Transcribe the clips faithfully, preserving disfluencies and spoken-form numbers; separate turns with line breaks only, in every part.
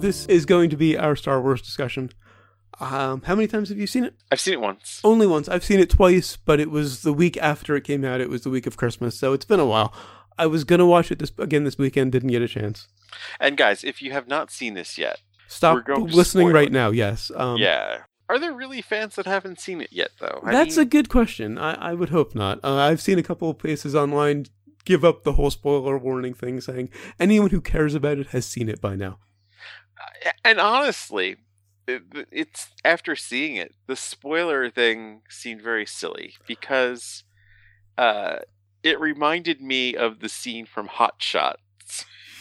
this is going to be our Star Wars discussion. Um, how many times have you seen it?
I've seen it once.
Only once. I've seen it twice, but it was the week after it came out. It was the week of Christmas, so it's been a while. I was going to watch it this again this weekend, didn't get a chance.
And guys, if you have not seen this yet,
stop listening right now, yes. Um,
yeah. Are there really fans that haven't seen it yet, though? I
that's
mean...
a good question. I, I would hope not. Uh, I've seen a couple of places online give up the whole spoiler warning thing, saying anyone who cares about it has seen it by now.
And honestly, it, it's after seeing it, the spoiler thing seemed very silly because uh, it reminded me of the scene from Hot Shots,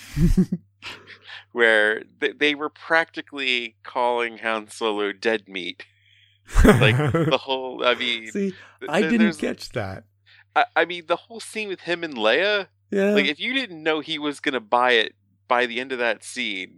where they, they were practically calling Han Solo dead meat. Like the whole, I mean,
see, I didn't catch that.
I, I mean, the whole scene with him and Leia.
Yeah.
Like, if you didn't know he was gonna buy it by the end of that scene,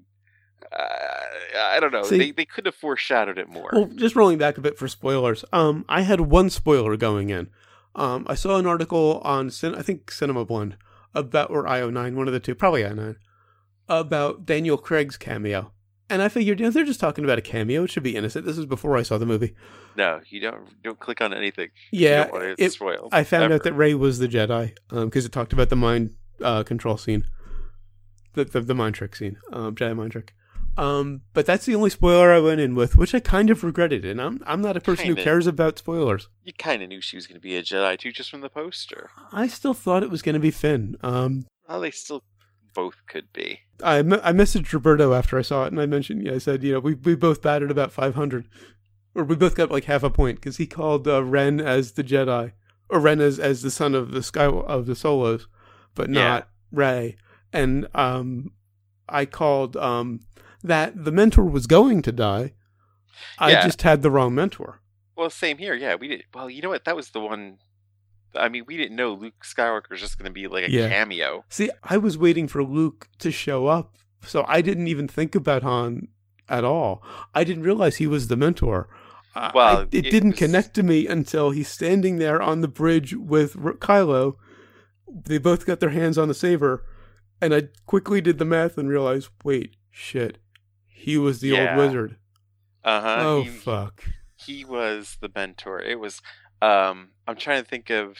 uh, I don't know. See, they they could have foreshadowed it more.
Well, just rolling back a bit for spoilers. Um, I had one spoiler going in. Um, I saw an article on I think Cinema Blend about or I O nine, one of the two, probably I O nine, about Daniel Craig's cameo. And I figured, you know, they're just talking about a cameo. It should be innocent. This is before I saw the movie.
No, you don't. Don't click on anything.
Yeah,
you don't want it,
it
spoiled.
I found
ever.
out that Rey was the Jedi because um, it talked about the mind uh, control scene, the, the the mind trick scene, um, Jedi mind trick. Um, but that's the only spoiler I went in with, which I kind of regretted. And I'm I'm not a person
kinda,
who cares about spoilers.
You kind of knew she was going to be a Jedi too, just from the poster.
I still thought it was going to be Finn. Um,
well, they still both could be.
I, me- I messaged Roberto after I saw it, and I mentioned, yeah, I said, you know, we we both batted about five hundred, or we both got like half a point because he called uh, Ren as the Jedi, or Ren as as the son of the Sky of the Solos, but not yeah. Rey. And um, I called um that the mentor was going to die. I
yeah.
just had the wrong mentor.
Well, same here. Yeah, we did. Well, you know what? That was the one. I mean, we didn't know Luke Skywalker was just going to be like a
yeah.
cameo.
See, I was waiting for Luke to show up, so I didn't even think about Han at all. I didn't realize he was the mentor. Well, I, it, it didn't was... connect to me until he's standing there on the bridge with Kylo. They both got their hands on the saber, and I quickly did the math and realized, wait, shit, he was the
yeah.
old wizard.
Uh-huh.
Oh,
he,
fuck.
He was the mentor. It was... Um, I'm trying to think of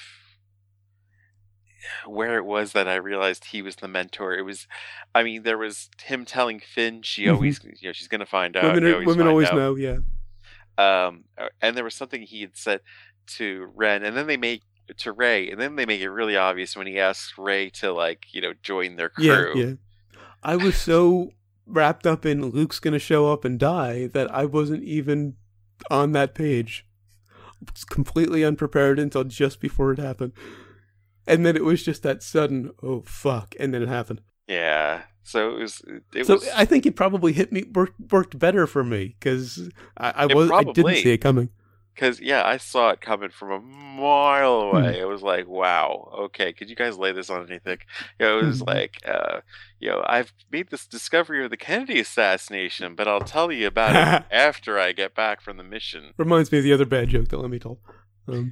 where it was that I realized he was the mentor. It was, I mean, there was him telling Finn she mm-hmm. always, you know, she's going to find out.
Women, are,
always,
women always
out.
know, yeah.
Um, and there was something he had said to Ren, and then they make to Rey, and then they make it really obvious when he asks Rey to, like, you know, join their crew.
Yeah, yeah. I was so wrapped up in Luke's going to show up and die that I wasn't even on that page. Was completely unprepared until just before it happened, and then it was just that sudden oh fuck, and then it happened.
Yeah, so it was. It
so
was,
I think it probably hit me worked worked better for me because I, I was probably, I didn't see it coming.
Because yeah, I saw it coming from a mile away. Hmm. It was like, wow, okay, could you guys lay this on anything? You know, it was hmm. like, uh, you know, I've made this discovery of the Kennedy assassination, but I'll tell you about it after I get back from the mission.
Reminds me of the other bad joke that Lemmy told. Um,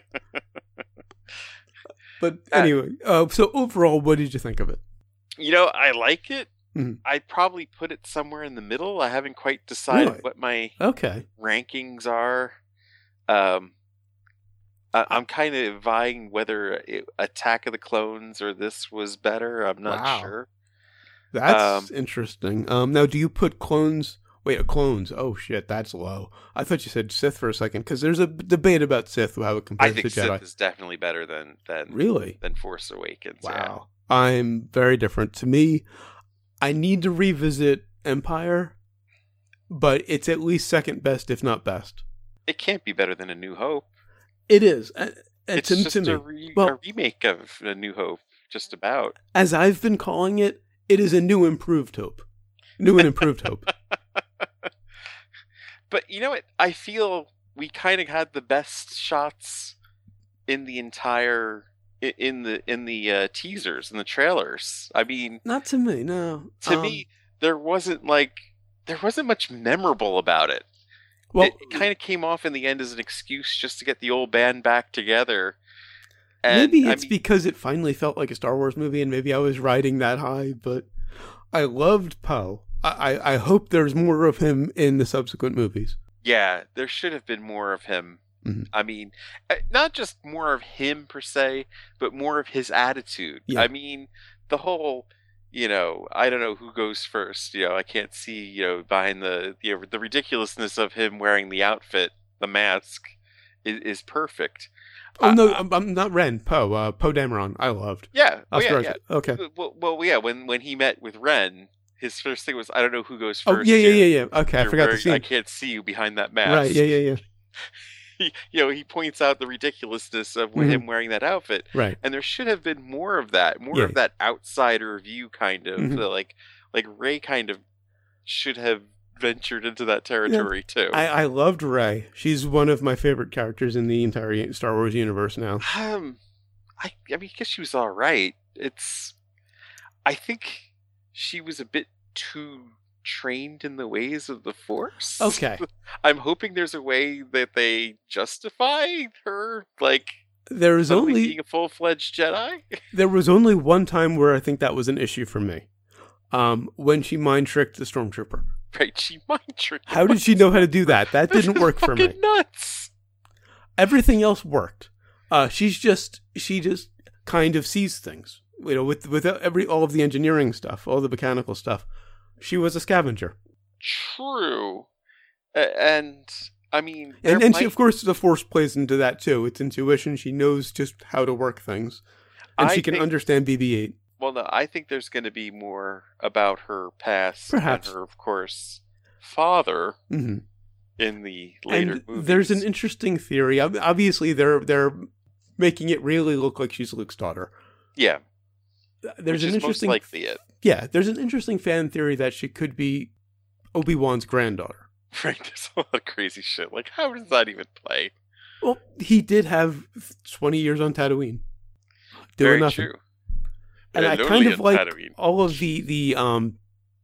but anyway, uh, so overall, what did you think of it?
You know, I like it.
Mm-hmm.
I'd probably put it somewhere in the middle. I haven't quite decided
really?
what my
okay.
rankings are. Um, I, I'm kind of vying whether it, Attack of the Clones or this was better. I'm not
wow.
sure.
That's
um,
interesting. Um, now, do you put clones? Wait, uh, clones. Oh shit, that's low. I thought you said Sith for a second because there's a debate about Sith, how it compares
I think
to Jedi.
Sith is definitely better than than
really
than Force Awakens.
Wow, yeah. I'm very different. To me, I need to revisit Empire, but it's at least second best, if not best.
It can't be better than A New Hope.
It is. Uh,
it's
to,
just
to
a,
me.
re-
well,
a remake of A New Hope, just about.
As I've been calling it, it is a new improved Hope. New and improved Hope.
But you know what? I feel we kind of had the best shots in the entire in the in the uh, teasers and the trailers. I mean,
not to me. No,
to
um,
me, there wasn't like there wasn't much memorable about it. Well, it, it kind of came off in the end as an excuse just to get the old band back together. And,
maybe it's
I mean,
because it finally felt like a Star Wars movie, and maybe I was riding that high. But I loved Poe. I, I hope there's more of him in the subsequent movies.
Yeah, there should have been more of him. Mm-hmm. I mean, not just more of him per se, but more of his attitude. Yeah. I mean, the whole, you know, I don't know who goes first. You know, I can't see, you know, behind the, you know, the ridiculousness of him wearing the outfit, the mask, is, is perfect.
Oh, uh, no, I'm, I'm not Ren, Poe, uh, Poe Dameron, I loved.
Yeah, oh, yeah, yeah.
Okay.
Well, well, yeah, when, when he met with Ren, his first thing was, I don't know who goes
first. Oh, yeah, yeah, yeah, yeah. Okay, I forgot
wearing,
the scene.
I can't see you behind that mask.
Right, yeah, yeah, yeah.
he, you know, he points out the ridiculousness of mm-hmm. him wearing that outfit.
Right.
And there should have been more of that, more
yeah.
of that outsider view kind of,
mm-hmm.
the, like, like Rey kind of should have ventured into that territory
yeah.
too.
I, I loved Rey. She's one of my favorite characters in the entire Star Wars universe now.
Um, I, I mean, I guess she was all right. It's, I think she was a bit too trained in the ways of the Force.
Okay.
I'm hoping there's a way that they justify her, like,
there is only
being a full-fledged Jedi.
There was only one time where I think that was an issue for me. Um, when she mind tricked the stormtrooper.
Right, she mind tricked.
How did she know how to do that? That didn't work for me.
Nuts.
Everything else worked. Uh, she's just she just kind of sees things. You know, with with every all of the engineering stuff, all the mechanical stuff. She was a scavenger.
True, uh, and I mean,
and and
might...
she, of course, the Force plays into that too. It's intuition. She knows just how to work things, and I she can think... understand B B eight.
Well, no, I think there's going to be more about her past
Perhaps.
and her, of course, father
mm-hmm.
in the later
and
movies.
There's an interesting theory. Obviously, they're they're making it really look like she's Luke's daughter.
Yeah.
There's
Which
an
is
interesting
most likely it.
Yeah, there's an interesting fan theory that she could be Obi-Wan's granddaughter.
Right, there's a lot of crazy shit. Like, how does that even play?
Well, he did have twenty years on Tatooine. Doing
Very
nothing.
true.
And
They're
I kind of like
Tatooine.
all of the, the um,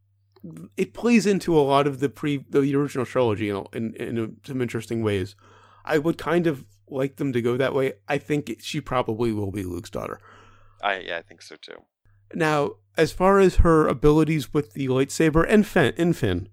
it plays into a lot of the pre the original trilogy in in, in some interesting ways. I would kind of like them to go that way. I think she probably will be Luke's daughter.
I yeah, I think so too.
Now, as far as her abilities with the lightsaber and Finn, and Finn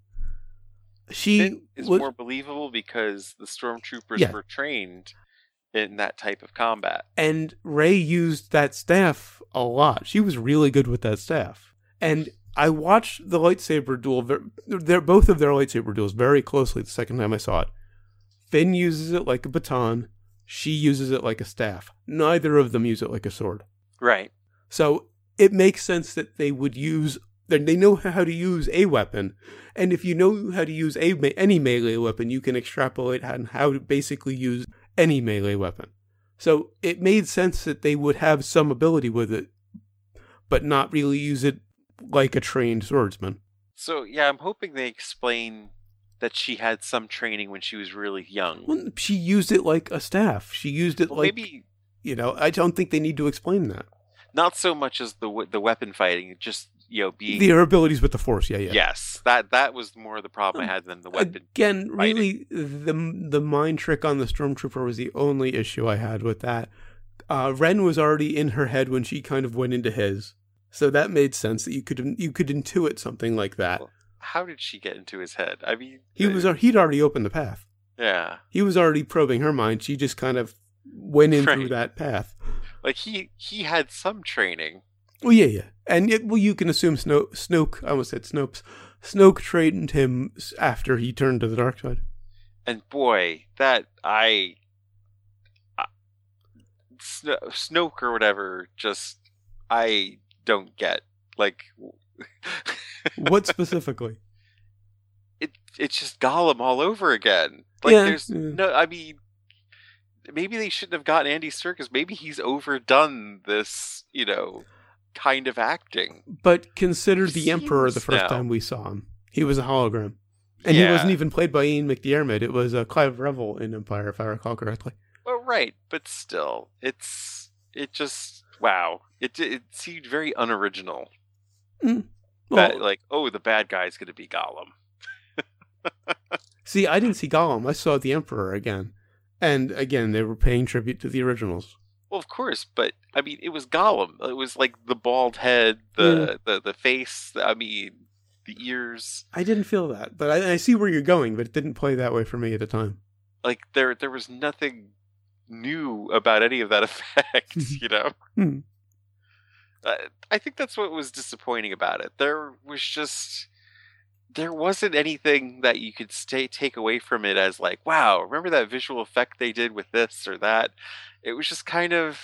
she
Finn is
was,
more believable because the stormtroopers
yeah.
were trained in that type of combat.
And Rey used that staff a lot. She was really good with that staff. And I watched the lightsaber duel, they're, both of their lightsaber duels very closely the second time I saw it. Finn uses it like a baton. She uses it like a staff. Neither of them use it like a sword.
Right.
So it makes sense that they would use, they know how to use a weapon. And if you know how to use a any melee weapon, you can extrapolate on how to basically use any melee weapon. So it made sense that they would have some ability with it, but not really use it like a trained swordsman.
So yeah, I'm hoping they explain that she had some training when she was really young.
Well, she used it like a staff. She used it
well,
like,
maybe,
you know, I don't think they need to explain that.
Not so much as the the weapon fighting, just, you know, being...
The abilities with the Force, yeah, yeah.
Yes, that that was more the problem um, I had than the weapon
Again,
fighting.
really, the the mind trick on the Stormtrooper was the only issue I had with that. Uh, Ren was already in her head when she kind of went into his. So that made sense that you could you could intuit something like that.
Well, how did she get into his head? I mean...
he was He'd already opened the path.
Yeah.
He was already probing her mind. She just kind of went in right. through that path.
Like, he, he had some training.
Well, yeah, yeah. And, it, well, you can assume Snoke, Snoke, I almost said Snopes, Snoke trained him after he turned to the dark side.
And boy, that, I... I Sno- Snoke or whatever, just, I don't get. Like...
What specifically?
It It's just Gollum all over again. Like,
yeah,
there's
yeah.
no, I mean... Maybe they shouldn't have gotten Andy Serkis. Maybe he's overdone this, you know, kind of acting.
But consider the Emperor the first
now.
time we saw him. He was a hologram. And
yeah.
he wasn't even played by Ian McDiarmid. It was uh, Clive Revel in Empire, if I recall correctly.
Well, right. But still, it's, it just, wow. It it seemed very unoriginal.
Mm. Well,
that, like, oh, the bad guy's going to be Gollum.
See, I didn't see Gollum. I saw the Emperor again. And again, they were paying tribute to the originals.
Well, of course, but I mean, it was Gollum. It was like the bald head, the
yeah.
the, the face. I mean, the ears.
I didn't feel that, but I, I see where you're going, but it didn't play that way for me at the time.
Like, there there was nothing new about any of that effect, you know?
Hmm.
uh, I think that's what was disappointing about it. There was just... There wasn't anything that you could stay take away from it as like, wow, remember that visual effect they did with this or that? It was just kind of...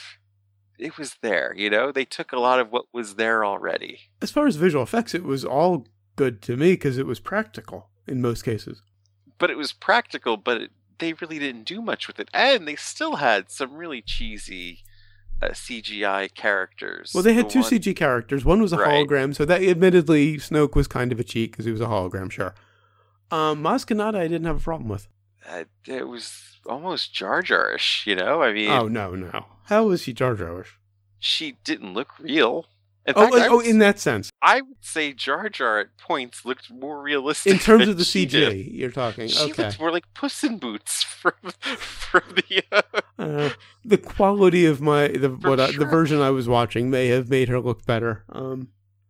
It was there, you know? They took a lot of what was there already.
As far as visual effects, it was all good to me because it was practical in most cases.
But it was practical, but it, they really didn't do much with it. And they still had some really cheesy uh, C G I characters.
Well, they had
the
two
one...
C G characters. One was a
right.
hologram, so that admittedly Snoke was kind of a cheat because he was a hologram, sure. Um, Maz Kanata I didn't have a problem with.
Uh, it was almost Jar Jar-ish, you know? I mean...
Oh, no, no. How was she Jar Jar-ish?
She didn't look real. In
oh,
fact,
oh,
would,
in that sense.
I would say Jar Jar at points looked more realistic.
In terms of the
C G,
did. You're talking.
She
okay.
looked more like Puss in Boots from from the. Uh...
Uh, the quality of my the what
sure.
I, the version I was watching may have made her look better. Um,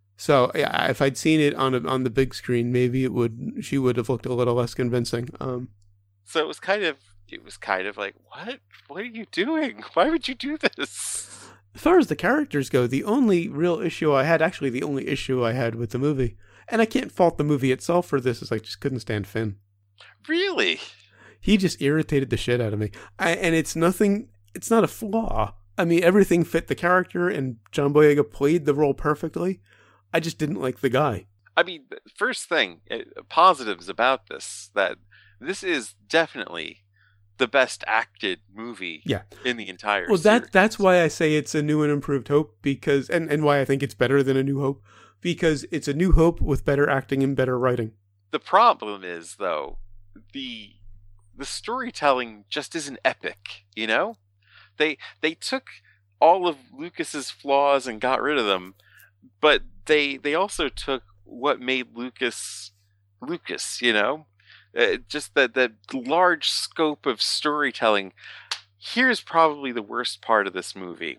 so yeah, if I'd seen it on a, on the big screen, maybe it would she would have looked a little less convincing. Um,
so it was kind of it was kind of like, what what are you doing? Why would you do this?
As far as the characters go, the only real issue I had, actually the only issue I had with the movie, and I can't fault the movie itself for this, is I just couldn't stand Finn.
Really?
He just irritated the shit out of me. I, and it's nothing, it's not a flaw. I mean, everything fit the character, and John Boyega played the role perfectly. I just didn't like the guy.
I mean, first thing, positives about this, that this is definitely... the best acted movie
yeah.
in the entire
well,
series.
that that's why I say it's a new and improved Hope, because and, and why I think it's better than A New Hope, because it's A New Hope with better acting and better writing.
The problem is, though, the the storytelling just isn't epic, you know? They they took all of Lucas's flaws and got rid of them, but they they also took what made Lucas Lucas, you know? Uh, just that that large scope of storytelling. Here's probably the worst part of this movie.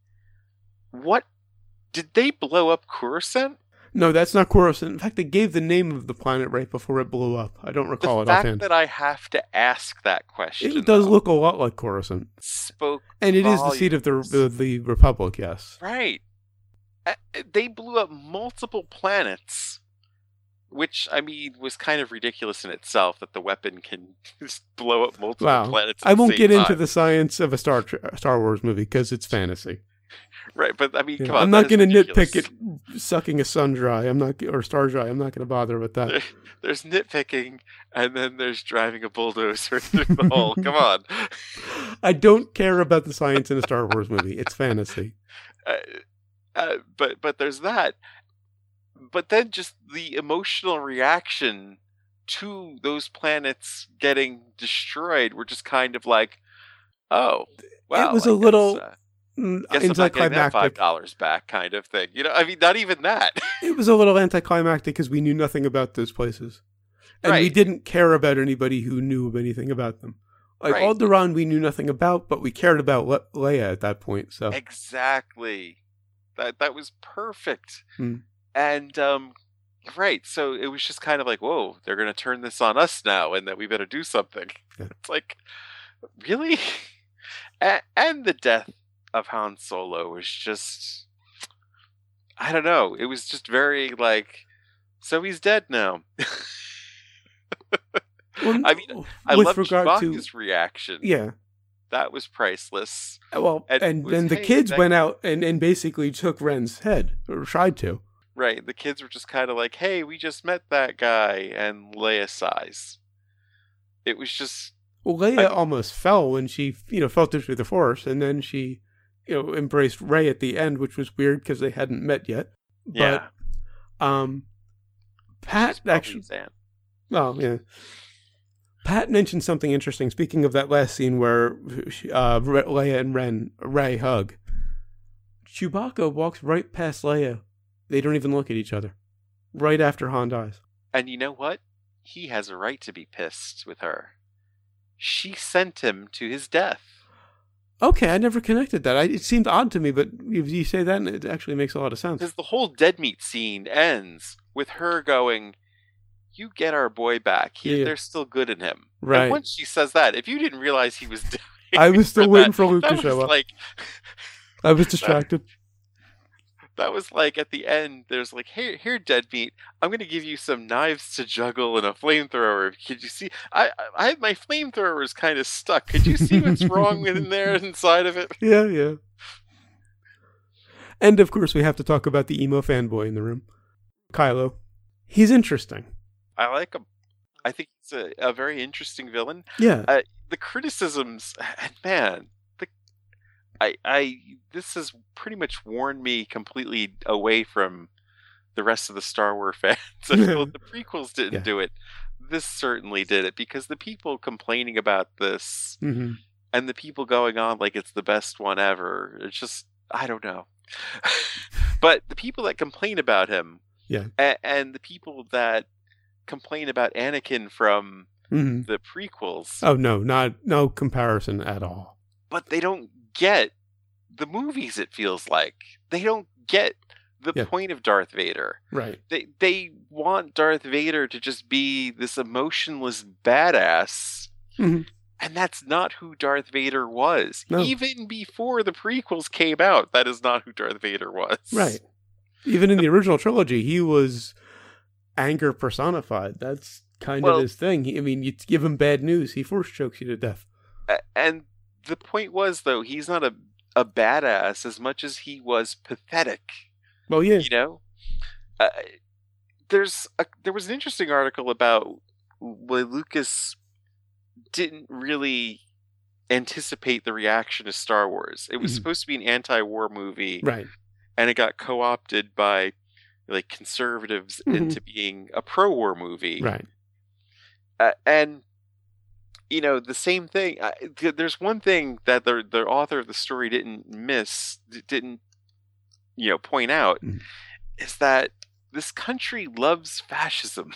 What did they blow up Coruscant?
No, that's not Coruscant. In fact, they gave the name of the planet right before it blew up. I don't recall it
offhand.
offhand.
The fact that I have to ask that question,
it does
though,
look a lot like Coruscant.
Spoke,
and it
volumes.
is the seat of the the, the Republic. Yes,
right. Uh, they blew up multiple planets. Which, I mean, was kind of ridiculous in itself, that the weapon can just blow up multiple
wow.
planets at
I won't
the
get
same
into
time.
the science of a Star Star Wars movie, because it's fantasy.
Right, but I mean,
yeah,
come on.
I'm not going to nitpick
ridiculous.
it sucking a sun dry. I'm not, or star dry. I'm not going to bother with that.
There, there's nitpicking, and then there's driving a bulldozer through the hole. Come on.
I don't care about the science in a Star Wars movie. It's fantasy.
Uh, uh, but but there's that. But then just the emotional reaction to those planets getting destroyed were just kind of like, oh, well,
it was
I
a
guess,
little
uh,
mm,
guess I'm not getting that five
anticlimactic.
dollars back, kind of thing. You know, I mean, not even that.
It was a little anticlimactic because we knew nothing about those places, and
right.
we didn't care about anybody who knew anything about them. Like
right.
Alderaan, we knew nothing about, but we cared about Le- Leia at that point. So
exactly, that that was perfect.
Hmm.
And, um, right, so it was just kind of like, whoa, they're going to turn this on us now, and that we better do something.
Yeah.
It's like, really? and, and the death of Han Solo was just, I don't know, it was just very, like, so he's dead now.
well,
I mean, I
with
love
regard
Chewbacca's
to,
reaction.
Yeah.
That was priceless.
Well,
and,
and
was,
then the
hey,
kids
that...
went out and, and basically took Ren's head, or tried to.
Right, the kids were just kind of like, hey, we just met that guy, and Leia sighs. It was just...
Well, Leia
I...
almost fell when she, you know, felt it through the Force, and then she, you know, embraced Rey at the end, which was weird because they hadn't met yet. But,
yeah.
um, Pat actually...
Zan.
Well, yeah. Pat mentioned something interesting. Speaking of that last scene where uh, Leia and Ren, Rey hug, Chewbacca walks right past Leia. They don't even look at each other. Right after Han dies.
And you know what? He has a right to be pissed with her. She sent him to his death.
Okay, I never connected that. I, it seemed odd to me, but you, you say that, and it actually makes a lot of sense.
Because the whole dead meat scene ends with her going, "You get our boy back. He, yeah. They're still good in him."
Right.
And once she says that, if you didn't realize he was dying,
I was still waiting
that,
for Luke
to
show up.
Like,
I was distracted.
That, that was like at the end. There's like, "Here, here, dead meat. I'm going to give you some knives to juggle and a flamethrower. Could you see? I, I, my flamethrower is kind of stuck. Could you see what's wrong in there inside of it?"
Yeah, yeah. And of course, we have to talk about the emo fanboy in the room, Kylo. He's interesting.
I like him. I think he's a, a very interesting villain.
Yeah.
Uh, the criticisms, and man, the, I, I, this has pretty much warned me completely away from the rest of the Star Wars fans. I feel the prequels didn't yeah. do it. This certainly did it, because the people complaining about this
mm-hmm.
and the people going on like it's the best one ever, it's just, I don't know. But the people that complain about him,
yeah,
and, and the people that complain about Anakin from
mm-hmm.
the prequels.
Oh no, not no comparison at all.
But they don't get the movies. It feels like they don't get the
yeah.
point of Darth Vader.
Right.
They they want Darth Vader to just be this emotionless badass.
Mm-hmm.
And that's not who Darth Vader was.
No.
Even before the prequels came out, that is not who Darth Vader was.
Right. Even in the original trilogy, he was anger personified. That's kind
well,
of his thing. I mean, you give him bad news, he force chokes you to death.
And the point was, though, he's not a, a badass as much as he was pathetic.
Well, yeah.
You know? Uh, there's a, there was an interesting article about why Lucas didn't really anticipate the reaction to Star Wars. It was
mm-hmm.
supposed to be an anti-war movie.
Right.
And it got co-opted by like conservatives
mm-hmm.
into being a pro-war movie.
Right.
Uh, and, you know, the same thing. Uh, th- there's one thing that the the author of the story didn't miss, didn't, you know, point out,
mm-hmm.
is that this country loves fascism.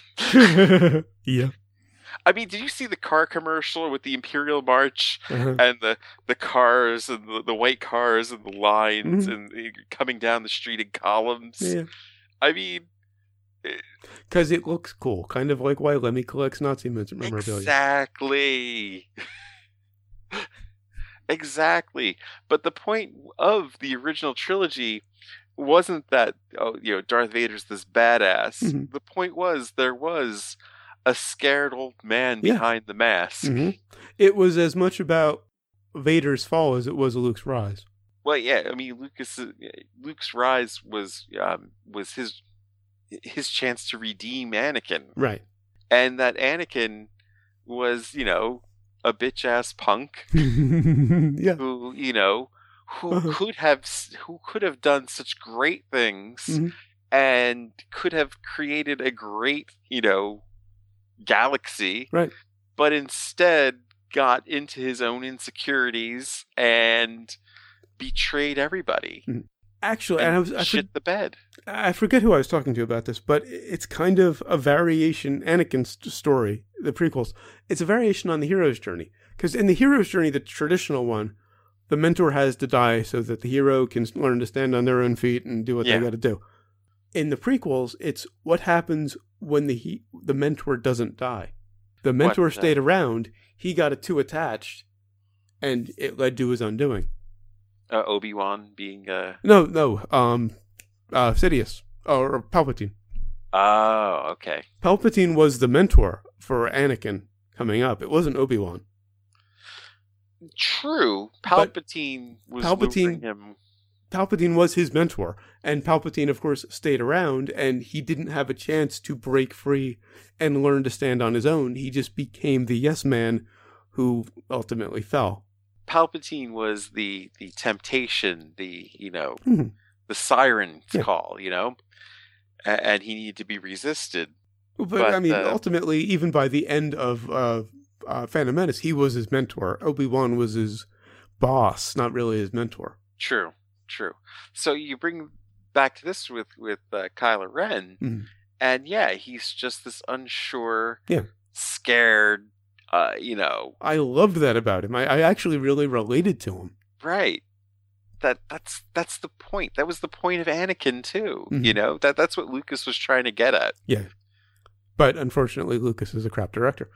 Yeah.
I mean, did you see the car commercial with the Imperial March
uh-huh.
and the, the cars and the, the white cars and the lines
mm-hmm.
and the, coming down the street in columns?
Yeah.
I mean...
Because it looks cool. Kind of like why Lemmy collects Nazi memorabilia.
Exactly. Exactly. But the point of the original trilogy wasn't that, oh, you know, Darth Vader's this badass.
Mm-hmm.
The point was there was a scared old man
yeah.
behind the mask.
Mm-hmm. It was as much about Vader's fall as it was Luke's rise.
Well, yeah, I mean, Lucas, Luke's rise was um, was his his chance to redeem Anakin,
right?
And that Anakin was, you know, a bitch ass punk,
yeah,
who you know, who
uh-huh.
could have who could have done such great things,
mm-hmm.
and could have created a great, you know, galaxy,
right?
But instead got into his own insecurities and betrayed everybody.
Mm-hmm. Actually,
and,
and I was I
shit
for,
the bed.
I forget who I was talking to about this, but it's kind of a variation. Anakin's story, the prequels, it's a variation on the hero's journey. Because in the hero's journey, the traditional one, the mentor has to die so that the hero can learn to stand on their own feet and do what
yeah.
they got to do. In the prequels, it's what happens when the he, the mentor doesn't die. The mentor
what,
stayed
uh,
around. He got it too attached, and it led to his undoing.
Uh, Obi-Wan being uh
no no um uh Sidious or, or Palpatine.
Oh, okay.
Palpatine was the mentor for Anakin coming up. It wasn't Obi-Wan.
True. Palpatine but was
Palpatine
him.
Palpatine was his mentor, and Palpatine of course stayed around, and he didn't have a chance to break free and learn to stand on his own. He just became the yes man who ultimately fell.
Palpatine was the the temptation, the you know,
mm-hmm.
the siren's
yeah.
call, you know, and, and he needed to be resisted.
But,
but
I mean,
uh,
ultimately, even by the end of uh, uh, Phantom Menace, he was his mentor. Obi-Wan was his boss, not really his mentor.
True, true. So you bring back to this with with uh, Kylo Ren,
mm-hmm.
and yeah, he's just this unsure,
yeah.
scared. Uh, you know,
I loved that about him. I, I actually really related to him.
Right. That that's that's the point. That was the point of Anakin too.
Mm-hmm.
You know, that that's what Lucas was trying to get at.
Yeah. But unfortunately, Lucas is a crap director.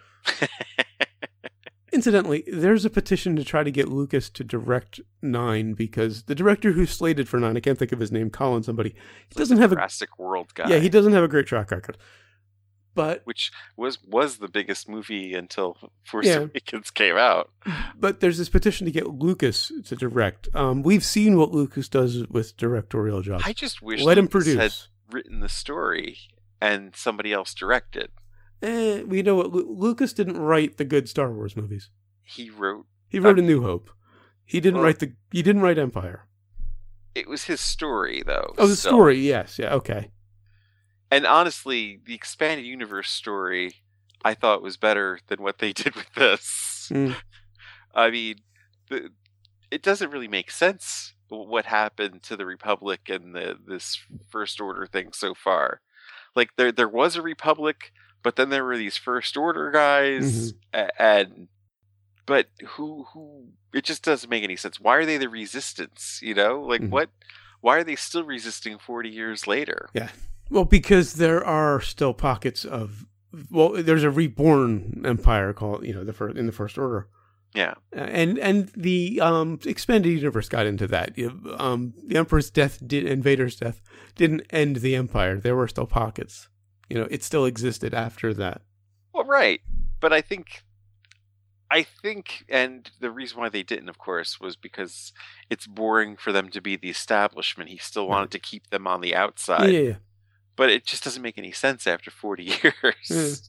Incidentally, there's a petition to try to get Lucas to direct nine because the director who's slated for nine, I can't think of his name, Colin somebody, he doesn't have a
Jurassic World guy.
Yeah, he doesn't have a great track record. But
which was was the biggest movie until Force yeah. Awakens came out.
But there's this petition to get Lucas to direct. Um, we've seen what Lucas does with directorial jobs.
I just wish
let
Lucas
him produce.
had written the story and somebody else directed.
Eh, we know what Lu- Lucas didn't write the good Star Wars movies.
He wrote.
He wrote um, A New Hope. He didn't well, write the. He didn't write Empire.
It was his story, though.
Oh, the still. story. Yes. Yeah. Okay.
And honestly, the expanded universe story, I thought was better than what they did with this. Mm. I mean, the, it doesn't really make sense what happened to the Republic and the this First Order thing so far. Like there, there was a Republic, but then there were these First Order guys, mm-hmm. and but who who? It just doesn't make any sense. Why are they the Resistance? You know, like mm-hmm. what? Why are they still resisting forty years later?
Yeah. Well, because there are still pockets of, well, there's a reborn empire called, you know, the first, in the First Order.
Yeah.
And and the um, expanded universe got into that. Um, the Emperor's death did, and Vader's death didn't end the empire. There were still pockets. You know, it still existed after that.
Well, right. But I think, I think, and the reason why they didn't, of course, was because it's boring for them to be the establishment. He still wanted right. to keep them on the outside.
Yeah, yeah.
But it just doesn't make any sense after forty years. Mm.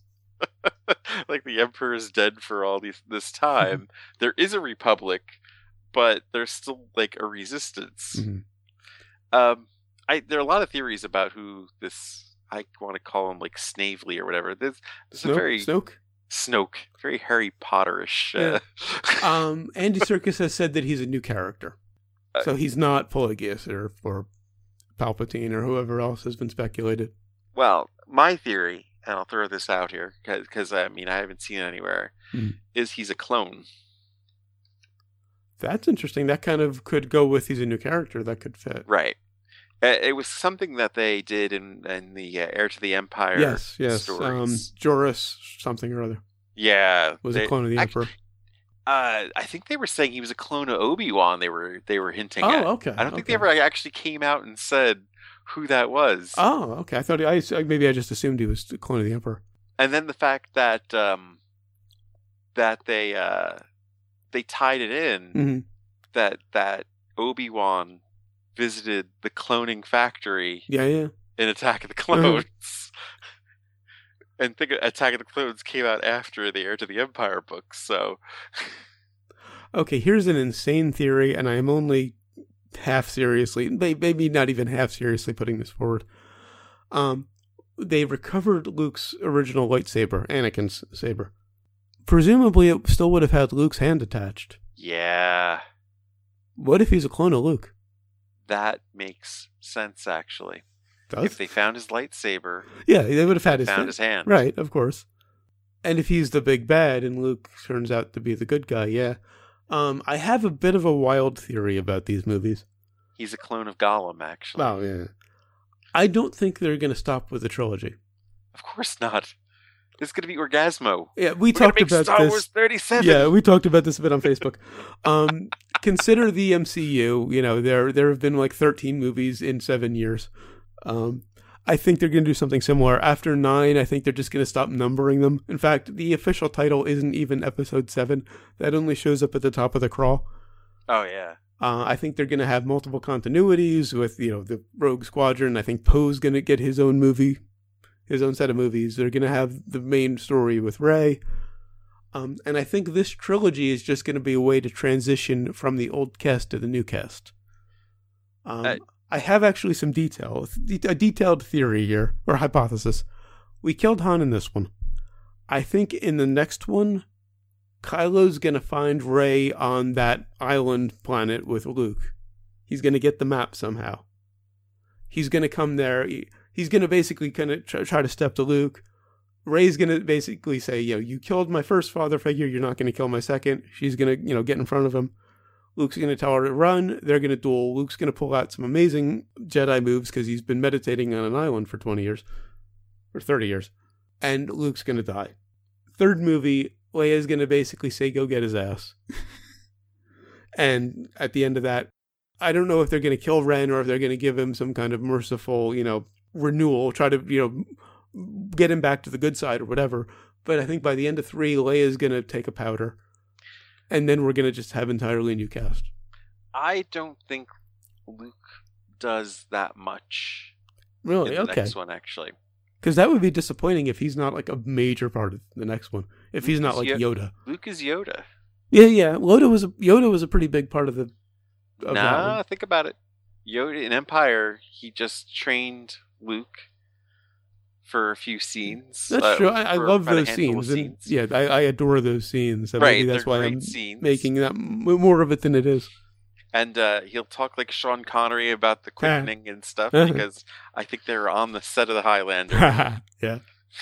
Like the Emperor is dead for all these, this time. Mm-hmm. There is a Republic, but there's still like a resistance. Mm-hmm. Um, I there are a lot of theories about who this. I want to call him like Snavely or whatever. This, this
Snoke?
is a very
Snoke.
Snoke, very Harry Potterish.
Yeah. Uh... um, Andy Serkis has said that he's a new character, uh, so he's not Plagueis or or. Palpatine or whoever else has been speculated.
Well, my theory, and I'll throw this out here because I mean I haven't seen it anywhere, mm. is he's a clone.
That's interesting. That kind of could go with he's a new character. That could fit.
Right. Uh, it was something that they did in, in the uh, Heir to the Empire.
Yes, yes.
Stories.
Um, Joruus something or other.
Yeah,
was they, a clone of the
actually,
Emperor.
Uh, I think they were saying he was a clone of Obi-Wan. They were they were hinting
oh,
at.
Oh, okay.
I don't think
okay.
they ever actually came out and said who that was.
Oh, okay. I thought I maybe I just assumed he was a clone of the Emperor.
And then the fact that um, that they uh, they tied it in
mm-hmm.
that that Obi-Wan visited the cloning factory.
Yeah, yeah.
In Attack of the Clones. And think Attack of the Clones came out after the Heir to the Empire books, so...
Okay, here's an insane theory, and I am only half seriously, maybe not even half seriously putting this forward. Um, they recovered Luke's original lightsaber, Anakin's saber. Presumably it still would have had Luke's hand attached.
Yeah.
What if he's a clone of Luke?
That makes sense, actually.
Does?
If they found his lightsaber,
yeah, they would have had his
found
hand.
his hand.
Right, of course. And if he's the big bad and Luke turns out to be the good guy, yeah. Um, I have a bit of a wild theory about these movies.
He's a clone of Gollum, actually.
Oh, yeah. I don't think they're going to stop with the trilogy.
Of course not. It's going to be Orgasmo.
Yeah, we
We're
talked
make
about
Star
this.
Wars thirty-seven.
Yeah, we talked about this a bit on Facebook. Um, consider the M C U. You know, there there have been like thirteen movies in seven years. Um, I think they're going to do something similar. After nine, I think they're just going to stop numbering them. In fact, the official title isn't even Episode seven. That only shows up at the top of the crawl.
Oh, yeah.
Uh, I think they're going to have multiple continuities with, you know, the Rogue Squadron. I think Poe's going to get his own movie, his own set of movies. They're going to have the main story with Rey. Um, and I think this trilogy is just going to be a way to transition from the old cast to the new cast. Um, uh- I have actually some detail, a detailed theory here, or hypothesis. We killed Han in this one. I think in the next one, Kylo's going to find Rey on that island planet with Luke. He's going to get the map somehow. He's going to come there. He's going to basically kind of try to step to Luke. Rey's going to basically say, you know, you killed my first father figure. You're not going to kill my second. She's going to, you know, get in front of him. Luke's going to tell her to run. They're going to duel. Luke's going to pull out some amazing Jedi moves because he's been meditating on an island for twenty years. Or thirty years. And Luke's going to die. Third movie, Leia's going to basically say, go get his ass. And at the end of that, I don't know if they're going to kill Ren or if they're going to give him some kind of merciful, you know, renewal, try to, you know, get him back to the good side or whatever. But I think by the end of three, Leia's going to take a powder. And then we're going to just have entirely new cast.
I don't think Luke does that much.
Really?
In the
okay.
next one, actually.
Because that would be disappointing if he's not like a major part of the next one. If Luke he's not like Yoda.
Luke is Yoda.
Yeah, yeah. Yoda was a, Yoda was a pretty big part of the. Of
nah, think about it. Yoda in Empire, he just trained Luke for a few scenes.
That's
uh,
true. I, I love those scenes. And,
scenes.
Yeah, I, I adore those scenes. So
right,
maybe that's why I'm
scenes.
making that more of it than it is.
And uh, he'll talk like Sean Connery about the quickening and stuff because I think they were on the set of the Highlander.
Yeah.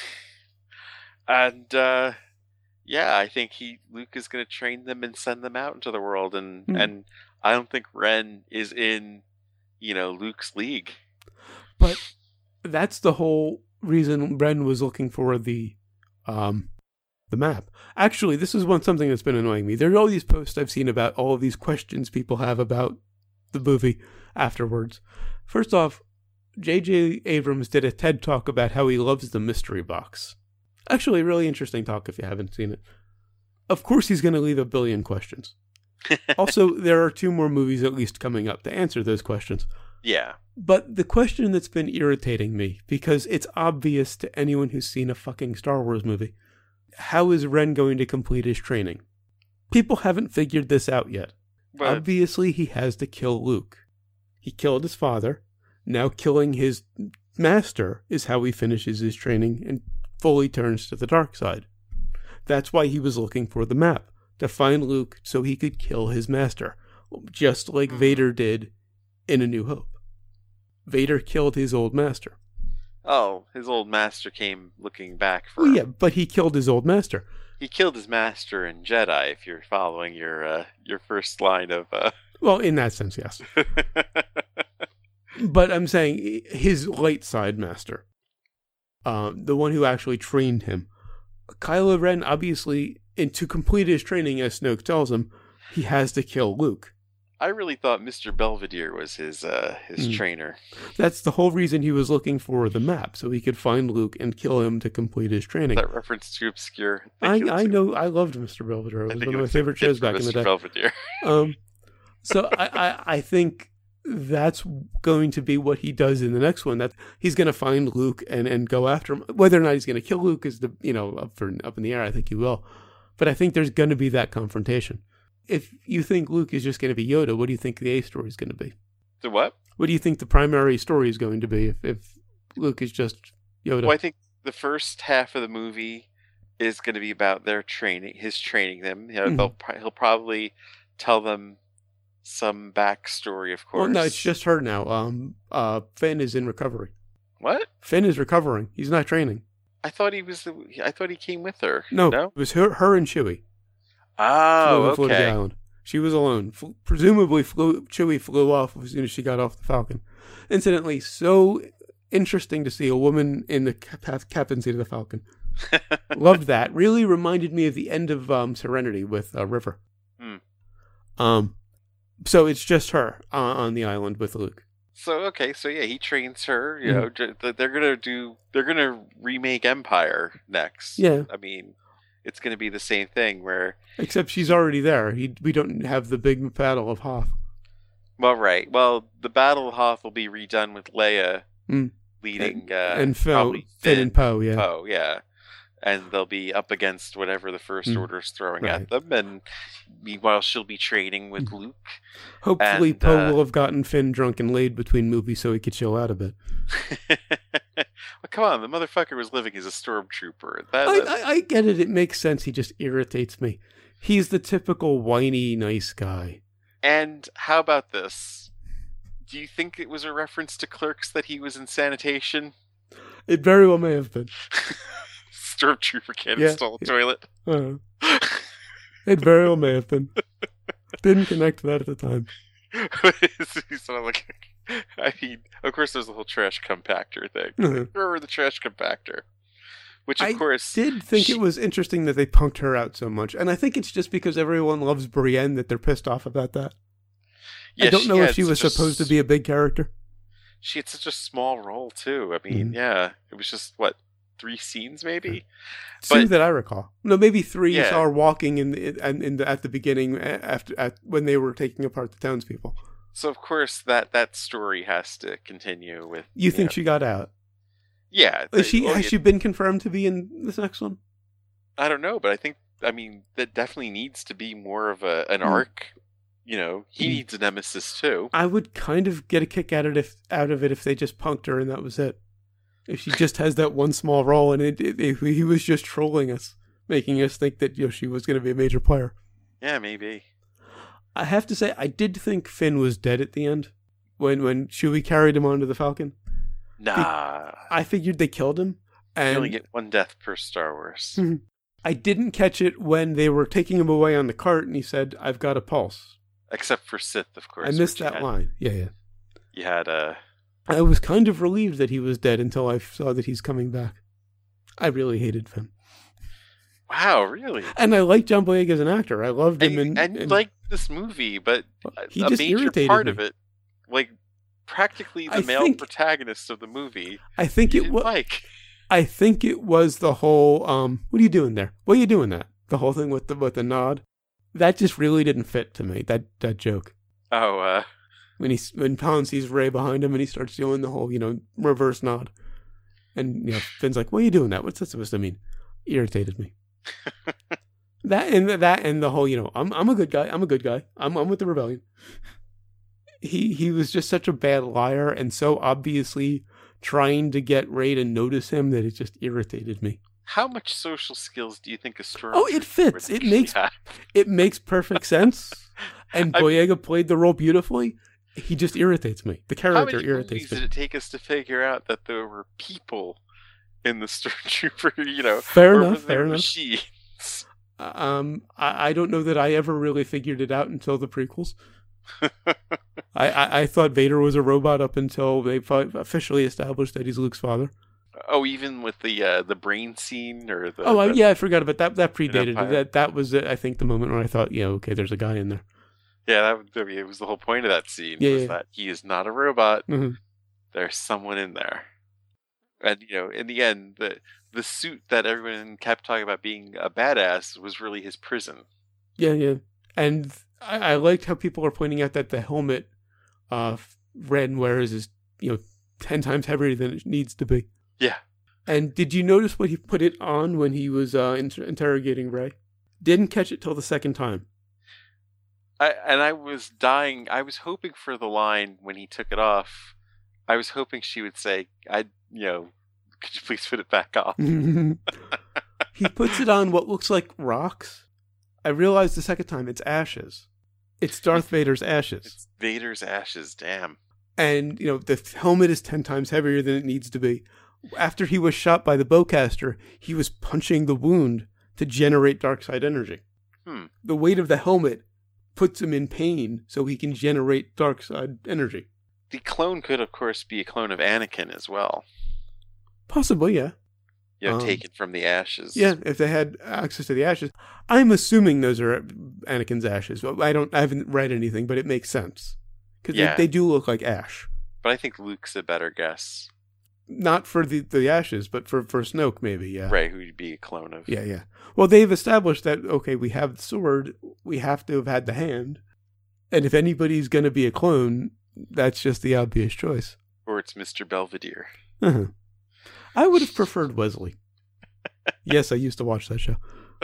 And uh, yeah, I think he Luke is going to train them and send them out into the world, and hmm. and I don't think Ren is in, you know, Luke's league.
But that's the whole reason Ren was looking for the um the map. Actually, this is one something that's been annoying me. There are all these posts I've seen about all of these questions people have about the movie afterwards. First off, J J Abrams did a TED Talk about how he loves the mystery box. Actually, a really interesting talk if you haven't seen it. Of course he's going to leave a billion questions. Also, there are two more movies at least coming up to answer those questions.
Yeah.
But the question that's been irritating me, because it's obvious to anyone who's seen a fucking Star Wars movie, how is Ren going to complete his training? People haven't figured this out yet. But obviously, he has to kill Luke. He killed his father. Now killing his master is how he finishes his training and fully turns to the dark side. That's why he was looking for the map, to find Luke so he could kill his master, just like mm-hmm. Vader did in A New Hope. Vader killed his old master.
Oh, his old master came looking back for
well, yeah, but he killed his old master.
He killed his master in Jedi, if you're following your uh, your first line of... Uh...
Well, in that sense, yes. But I'm saying his light side master. Um, the one who actually trained him. Kylo Ren, obviously, and to complete his training, as Snoke tells him, he has to kill Luke.
I really thought Mister Belvedere was his uh, his mm. trainer.
That's the whole reason he was looking for the map, so he could find Luke and kill him to complete his training.
That reference too obscure.
I, I, I know. I loved Mister Belvedere. It was one of my favorite shows back in the day.
Belvedere.
um, so I, I, I think that's going to be what he does in the next one. That he's going to find Luke and, and go after him. Whether or not he's going to kill Luke is the you know up for up in the air. I think he will, but I think there's going to be that confrontation. If you think Luke is just going to be Yoda, what do you think the A story is going to be?
The what?
What do you think the primary story is going to be if, if Luke is just Yoda?
Well, I think the first half of the movie is going to be about their training, his training them. You know, mm-hmm. He'll probably tell them some backstory, of course.
Well, no, it's just her now. Um, uh, Finn is in recovery.
What?
Finn is recovering. He's not training.
I thought he was. The, I thought he came with her.
No,
no?
It was her, her and Chewie.
Oh,
flew,
okay.
Flew to the island. She was alone. Flew, presumably, flew, Chewie flew off as soon as she got off the Falcon. Incidentally, so interesting to see a woman in the cap- captain seat of the Falcon. Loved that. Really reminded me of the end of um, Serenity with uh, River.
Hmm.
Um, so it's just her uh, on the island with Luke.
So okay, so yeah, he trains her. You mm-hmm. know, they're gonna do. They're gonna remake Empire next.
Yeah,
I mean. It's going to be the same thing where...
Except she's already there. He, we don't have the big battle of Hoth.
Well, right. Well, the Battle of Hoth will be redone with Leia mm. leading...
And,
uh,
and Phil, Finn, Finn and Poe, yeah.
Poe, yeah. And they'll be up against whatever the First mm. Order's throwing right. at them. And meanwhile, she'll be training with mm. Luke.
Hopefully,
and,
Poe
uh,
will have gotten Finn drunk and laid between movies so he could chill out a bit.
Well, come on, the motherfucker was living as a stormtrooper. That,
I, I, I get it. It makes sense. He just irritates me. He's the typical whiny, nice guy.
And how about this? Do you think it was a reference to Clerks that he was in sanitation?
It very well may have been.
Stormtrooper can't
yeah,
install a
yeah.
toilet.
Uh-huh. It very well may have been. Didn't connect to that at the time.
Sort of like, I mean, of course, there's the whole trash compactor thing.
Mm-hmm.
Remember the trash compactor? Which, of
I
course,
did think she... it was interesting that they punked her out so much, and I think it's just because everyone loves Brienne that they're pissed off about that. Yeah, I don't know if she was supposed a... to be a big character.
She had such a small role too. I mean, mm-hmm. yeah, it was just what three scenes, maybe.
Two but, that I recall. No, maybe three. Yeah. Are walking in the, in, in the, at the beginning after at, when they were taking apart the townspeople.
So of course that that story has to continue with.
You, you think know, she got out?
Yeah.
Is she well, has it, she been confirmed to be in this next one?
I don't know, but I think I mean that definitely needs to be more of a an mm. arc. You know, he mm. needs a nemesis too.
I would kind of get a kick out of it if out of it if they just punked her and that was it. If she just has that one small role and it, it, it, he was just trolling us, making us think that you know she was going to be a major player.
Yeah, maybe.
I have to say, I did think Finn was dead at the end when when Chewie carried him onto the Falcon.
Nah,
Be- I figured they killed him. And
you only get one death per Star Wars.
I didn't catch it when they were taking him away on the cart, and he said, "I've got a pulse."
Except for Sith, of course.
I missed that
had,
line. Yeah, yeah.
You had a.
I was kind of relieved that he was dead until I saw that he's coming back. I really hated Finn.
Wow, really?
And I like John Boyega as an actor. I loved him.
And,
in,
and you
in,
liked this movie, but
he
a
just
major
irritated
part
me.
of it, like practically the
I
male
think,
protagonist of the movie,
I think it was.
Like.
I think it was the whole. Um, what are you doing there? What are you doing that? The whole thing with the with the nod. That just really didn't fit to me. That that joke.
Oh. uh...
When he when Han sees Rey behind him and he starts doing the whole, you know, reverse nod. And, you know, Finn's like, "What are you doing that? What's that supposed to mean?" Irritated me. that and that and the whole, you know, I'm I'm a good guy. I'm a good guy. I'm I'm with the rebellion. He he was just such a bad liar and so obviously trying to get Rey to notice him that it just irritated me.
How much social skills do you think a stormtrooper?
Oh, it fits. It makes have? it makes perfect sense. And Boyega played the role beautifully. He just irritates me. The character irritates me. How many movies
did it take us to figure out that there were people in the Stormtrooper, you know?
Fair enough, fair enough.
Machines?
Um, I, I don't know that I ever really figured it out until the prequels. I, I, I thought Vader was a robot up until they officially established that he's Luke's father.
Oh, even with the uh, the brain scene or the...
Oh,
the,
yeah, I forgot about that. That predated. That That was, I think, the moment where I thought, yeah, okay, there's a guy in there.
Yeah, that I mean, it was the whole point of that scene,
yeah,
was
yeah.
that he is not a robot.
Mm-hmm.
There's someone in there. And, you know, in the end, the the suit that everyone kept talking about being a badass was really his prison.
Yeah, yeah. And I, I liked how people are pointing out that the helmet uh, Ren wears is, you know, ten times heavier than it needs to be.
Yeah.
And did you notice what he put it on when he was uh, inter- interrogating Rey? Didn't catch it till the second time.
I, and I was dying. I was hoping for the line when he took it off. I was hoping she would say, "I, you know, could you please put it back off?"
He puts it on what looks like rocks. I realized the second time it's ashes. It's Darth Vader's ashes.
It's Vader's ashes. Damn.
And you know the helmet is ten times heavier than it needs to be. After he was shot by the bowcaster, he was punching the wound to generate dark side energy.
Hmm.
The weight of the helmet puts him in pain so he can generate dark side energy.
The clone could, of course, be a clone of Anakin as well.
Possibly, yeah.
You know,
um,
taken from the ashes.
Yeah, if they had access to the ashes. I'm assuming those are Anakin's ashes. I don't. I haven't read anything, but it makes sense. Because
yeah.
they, they do look like ash.
But I think Luke's a better guess.
Not for the, the ashes, but for, for Snoke, maybe, yeah.
Right, who'd be a clone of.
Yeah, yeah. Well, they've established that, okay, we have the sword, we have to have had the hand. And if anybody's going to be a clone, that's just the obvious choice.
Or it's Mister Belvedere.
Uh-huh. I would have preferred Wesley. Yes, I used to watch that show.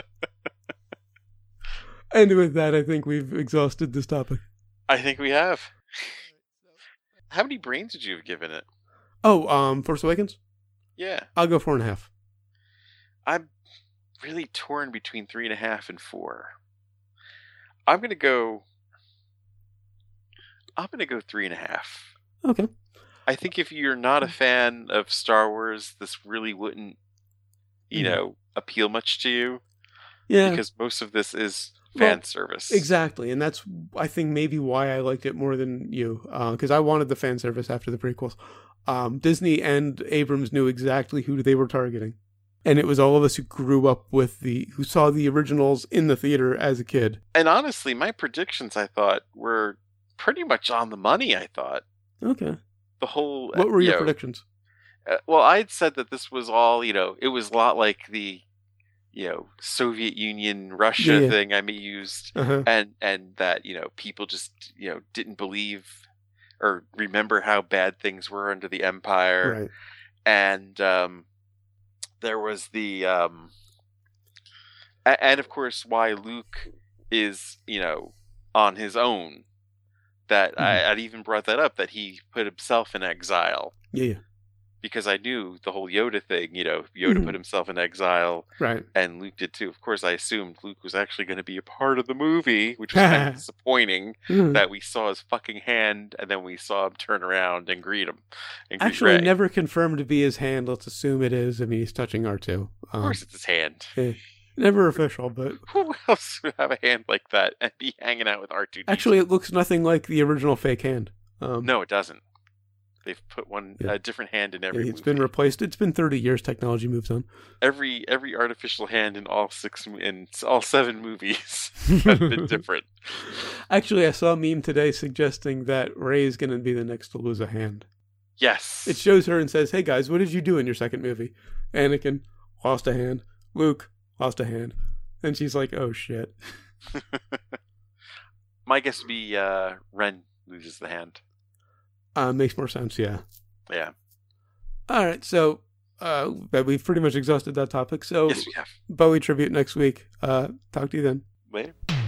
And with that, I think we've exhausted this topic.
I think we have. How many brains did you have given it?
Oh, um, Force Awakens?
Yeah.
I'll go four and a half.
I'm really torn between three and a half and four. I'm going to go... I'm going to go three and a half.
Okay.
I think if you're not a fan of Star Wars, this really wouldn't, you mm. know, appeal much to you.
Yeah.
Because most of this is fan
well,
service.
Exactly, and that's, I think, maybe why I liked it more than you, because uh, I wanted the fan service after the prequels. Um, Disney and Abrams knew exactly who they were targeting. And it was all of us who grew up with the, who saw the originals in the theater as a kid.
And honestly, my predictions, I thought, were pretty much on the money, I thought.
Okay.
The whole...
What were
you
your
know,
predictions?
Uh, well, I'd said that this was all, you know, it was a lot like the, you know, Soviet Union, Russia yeah, yeah. thing I used. Uh-huh. And, and that, you know, people just, you know, didn't believe or remember how bad things were under the Empire.
Right.
And, um... there was the, um, and of course, why Luke is, you know, on his own. That mm-hmm. I, I'd even brought that up, that he put himself in exile.
Yeah, yeah.
Because I knew the whole Yoda thing, you know, Yoda mm-hmm. put himself in exile.
Right.
And Luke did too. Of course, I assumed Luke was actually going to be a part of the movie, which was kind of disappointing mm-hmm. that we saw his fucking hand and then we saw him turn around and greet him. And greet
actually,
Rey.
Never confirmed to be his hand. Let's assume it is. I mean, he's touching R two.
Um, of course it's his hand.
Eh, never official, but...
Who else would have a hand like that and be hanging out with R two D two?
Actually, it looks nothing like the original fake hand. Um,
no, it doesn't. They've put one a
yeah.
uh, different hand in every.
Yeah, it's
movie.
been replaced. It's been thirty years. Technology moves on.
Every every artificial hand in all six in all seven movies has been different.
Actually, I saw a meme today suggesting that Rey is going to be the next to lose a hand.
Yes,
it shows her and says, "Hey guys, what did you do in your second movie?" Anakin lost a hand. Luke lost a hand, and she's like, "Oh shit."
My guess would be uh, Ren loses the hand.
Uh, makes more sense, yeah.
Yeah.
All right, so uh, we've pretty much exhausted that topic. So,
yes, we have.
Bowie tribute next week. Uh, talk to you then.
Later.